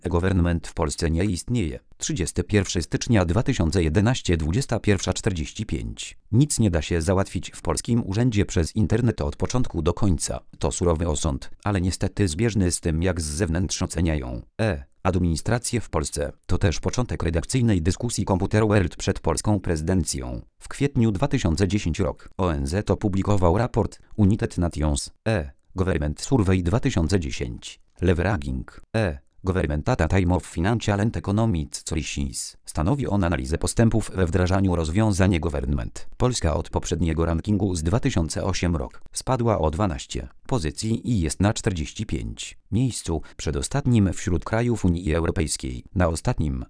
E-government w Polsce nie istnieje. 31 stycznia 2011 21:45. Nic nie da się załatwić w polskim urzędzie przez internet od początku do końca. To surowy osąd, ale niestety zbieżny z tym, jak z zewnątrz oceniają administrację w Polsce. To też początek redakcyjnej dyskusji Computer World przed polską prezydencją. W kwietniu 2010 rok ONZ opublikował raport United Nations Government Survey 2010. Leveraging Government at a Time of Financial and Economic Crisis. Stanowi on analizę postępów we wdrażaniu rozwiązań e-government. Polska od poprzedniego rankingu z 2008 rok spadła o 12 pozycji i jest na 45 miejscu, przedostatnim wśród krajów Unii Europejskiej. Na ostatnim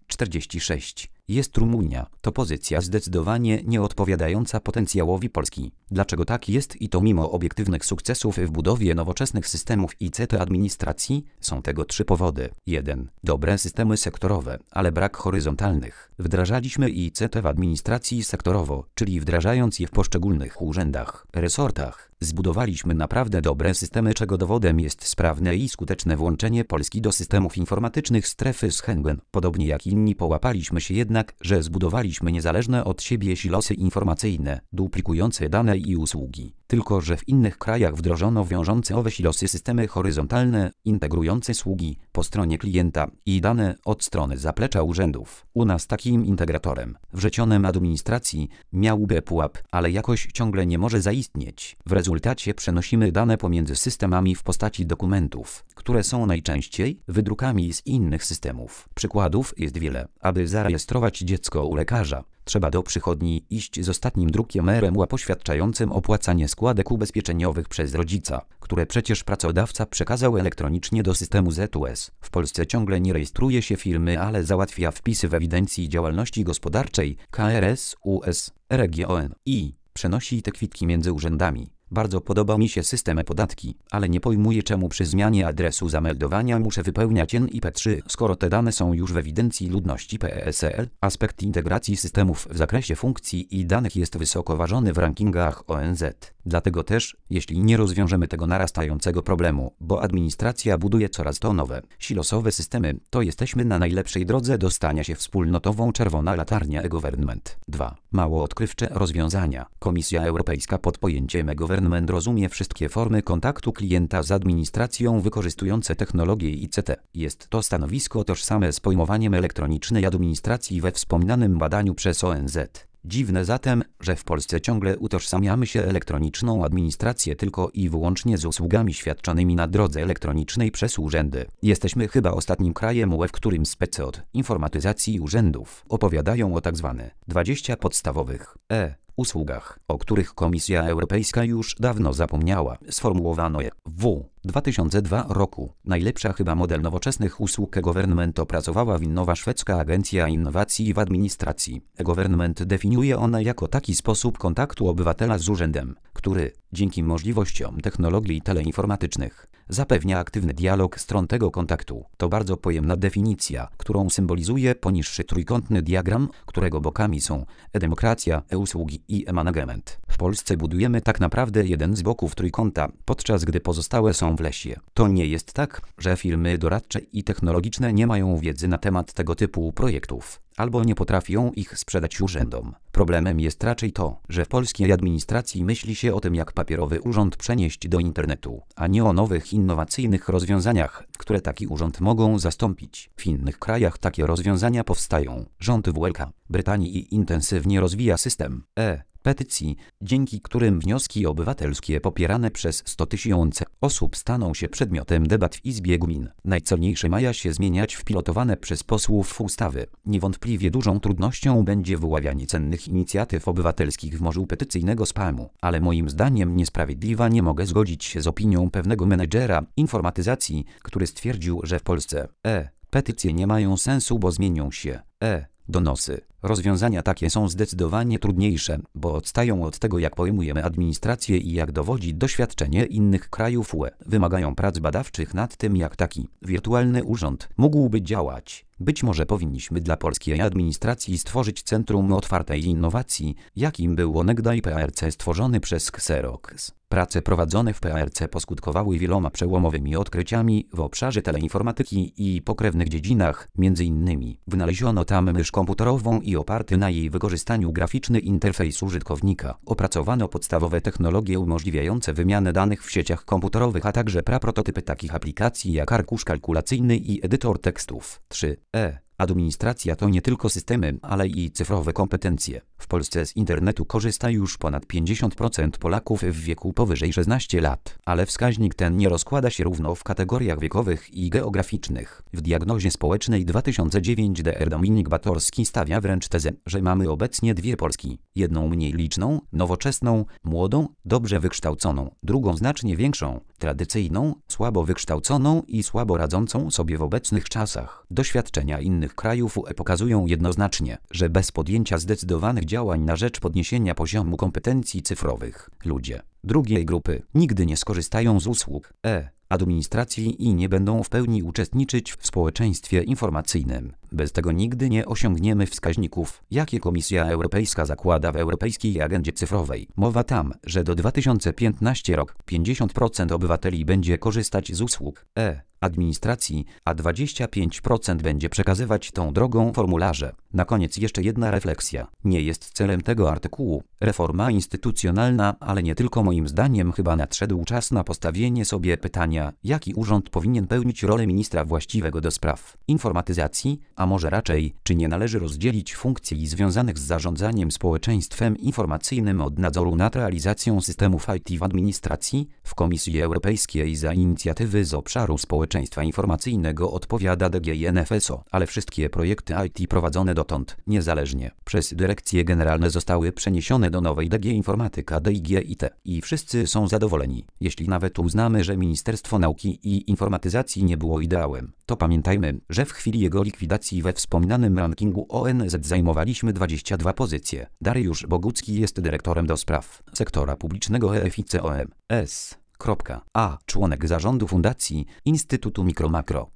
46 jest Rumunia. To pozycja zdecydowanie nie odpowiadająca potencjałowi Polski. Dlaczego tak jest i to mimo obiektywnych sukcesów w budowie nowoczesnych systemów ICT administracji? Są tego 3 powody. 1. Dobre systemy sektorowe, ale brak horyzontalnych. Wdrażaliśmy ICT w administracji sektorowo, czyli wdrażając je w poszczególnych urzędach, resortach. Zbudowaliśmy naprawdę dobre systemy, czego dowodem jest sprawne i skuteczne włączenie Polski do systemów informatycznych strefy Schengen. Podobnie jak inni połapaliśmy się jednak, że zbudowaliśmy niezależne od siebie silosy informacyjne, duplikujące dane i usługi. Tylko że w innych krajach wdrożono wiążące owe silosy systemy horyzontalne, integrujące sługi po stronie klienta i dane od strony zaplecza urzędów. U nas takim integratorem wrzecionem administracji miałby pułap, ale jakoś ciągle nie może zaistnieć. W rezultacie przenosimy dane pomiędzy systemami w postaci dokumentów, które są najczęściej wydrukami z innych systemów. Przykładów jest wiele. Aby zarejestrować dziecko u lekarza, trzeba do przychodni iść z ostatnim drukiem RMU poświadczającym opłacanie składek ubezpieczeniowych przez rodzica, które przecież pracodawca przekazał elektronicznie do systemu ZUS. W Polsce ciągle nie rejestruje się firmy, ale załatwia wpisy w ewidencji działalności gospodarczej KRS, US, RGON i przenosi te kwitki między urzędami. Bardzo podoba mi się system e-podatki, ale nie pojmuję, czemu przy zmianie adresu zameldowania muszę wypełniać NIP3, skoro te dane są już w ewidencji ludności PESEL. Aspekt integracji systemów w zakresie funkcji i danych jest wysoko ważony w rankingach ONZ. Dlatego też, jeśli nie rozwiążemy tego narastającego problemu, bo administracja buduje coraz to nowe, silosowe systemy, to jesteśmy na najlepszej drodze do stania się wspólnotową czerwona latarnia e-government. 2. Mało odkrywcze rozwiązania. Komisja Europejska pod pojęciem e-government rozumie wszystkie formy kontaktu klienta z administracją wykorzystujące technologie ICT. Jest to stanowisko tożsame z pojmowaniem elektronicznej administracji we wspomnianym badaniu przez ONZ. Dziwne zatem, że w Polsce ciągle utożsamiamy się elektroniczną administrację tylko i wyłącznie z usługami świadczonymi na drodze elektronicznej przez urzędy. Jesteśmy chyba ostatnim krajem UE, w którym spece od informatyzacji urzędów opowiadają o tzw. 20 podstawowych usługach, o których Komisja Europejska już dawno zapomniała. Sformułowano je w 2002 roku. Najlepsza chyba model nowoczesnych usług e-government opracowała winnowa szwedzka agencja innowacji w administracji. E-government definiuje ona jako taki sposób kontaktu obywatela z urzędem, który, dzięki możliwościom technologii teleinformatycznych, zapewnia aktywny dialog stron tego kontaktu. To bardzo pojemna definicja, którą symbolizuje poniższy trójkątny diagram, którego bokami są e-demokracja, e-usługi i e-management. W Polsce budujemy tak naprawdę jeden z boków trójkąta, podczas gdy pozostałe są w lesie. To nie jest tak, że firmy doradcze i technologiczne nie mają wiedzy na temat tego typu projektów, albo nie potrafią ich sprzedać urzędom. Problemem jest raczej to, że w polskiej administracji myśli się o tym, jak papierowy urząd przenieść do internetu, a nie o nowych, innowacyjnych rozwiązaniach, które taki urząd mogą zastąpić. W innych krajach takie rozwiązania powstają. Rząd w Wielkiej Brytanii intensywnie rozwija system petycji, dzięki którym wnioski obywatelskie popierane przez 100 000 osób staną się przedmiotem debat w Izbie Gmin. Najcelniejsze maja się zmieniać w pilotowane przez posłów ustawy. Niewątpliwie dużą trudnością będzie wyławianie cennych inicjatyw obywatelskich w morzu petycyjnego spamu, ale moim zdaniem niesprawiedliwa nie mogę zgodzić się z opinią pewnego menedżera informatyzacji, który stwierdził, że w Polsce petycje nie mają sensu, bo zmienią się donosy Rozwiązania takie są zdecydowanie trudniejsze, bo odstają od tego, jak pojmujemy administrację i jak dowodzi doświadczenie innych krajów UE. Wymagają prac badawczych nad tym, jak taki wirtualny urząd mógłby działać. Być może powinniśmy dla polskiej administracji stworzyć Centrum Otwartej Innowacji, jakim był onegdaj PARC stworzony przez Xerox. Prace prowadzone w PARC poskutkowały wieloma przełomowymi odkryciami w obszarze teleinformatyki i pokrewnych dziedzinach, m.in. wynaleziono tam mysz komputerową i oparty na jej wykorzystaniu graficzny interfejs użytkownika. Opracowano podstawowe technologie umożliwiające wymianę danych w sieciach komputerowych, a także praprototypy takich aplikacji jak arkusz kalkulacyjny i edytor tekstów. 3. Administracja to nie tylko systemy, ale i cyfrowe kompetencje. W Polsce z internetu korzysta już ponad 50% Polaków w wieku powyżej 16 lat, ale wskaźnik ten nie rozkłada się równo w kategoriach wiekowych i geograficznych. W diagnozie społecznej 2009 dr Dominik Batorski stawia wręcz tezę, że mamy obecnie dwie Polski. Jedną mniej liczną, nowoczesną, młodą, dobrze wykształconą, drugą znacznie większą, tradycyjną, słabo wykształconą i słabo radzącą sobie w obecnych czasach. Doświadczenia innych krajów UE pokazują jednoznacznie, że bez podjęcia zdecydowanych działań na rzecz podniesienia poziomu kompetencji cyfrowych, ludzie drugiej grupy nigdy nie skorzystają z usług administracji i nie będą w pełni uczestniczyć w społeczeństwie informacyjnym. Bez tego nigdy nie osiągniemy wskaźników, jakie Komisja Europejska zakłada w Europejskiej Agendzie Cyfrowej. Mowa tam, że do 2015 roku 50% obywateli będzie korzystać z usług administracji, a 25% będzie przekazywać tą drogą formularze. Na koniec jeszcze jedna refleksja. Nie jest celem tego artykułu reforma instytucjonalna, ale nie tylko moim zdaniem chyba nadszedł czas na postawienie sobie pytania, jaki urząd powinien pełnić rolę ministra właściwego do spraw informatyzacji, a może raczej, czy nie należy rozdzielić funkcji związanych z zarządzaniem społeczeństwem informacyjnym od nadzoru nad realizacją systemów IT w administracji. W Komisji Europejskiej za inicjatywy z obszaru społeczeństwa informacyjnego odpowiada DG NFSO, ale wszystkie projekty IT prowadzone dotąd, niezależnie, przez dyrekcje generalne zostały przeniesione do nowej DG Informatyka DIG-IT i wszyscy są zadowoleni. Jeśli nawet uznamy, że Ministerstwo Nauki i Informatyzacji nie było ideałem, to pamiętajmy, że w chwili jego likwidacji we wspomnianym rankingu ONZ zajmowaliśmy 22 pozycje. Dariusz Bogucki jest dyrektorem do spraw sektora publicznego EFICOM. Członek zarządu Fundacji Instytutu Mikro Makro.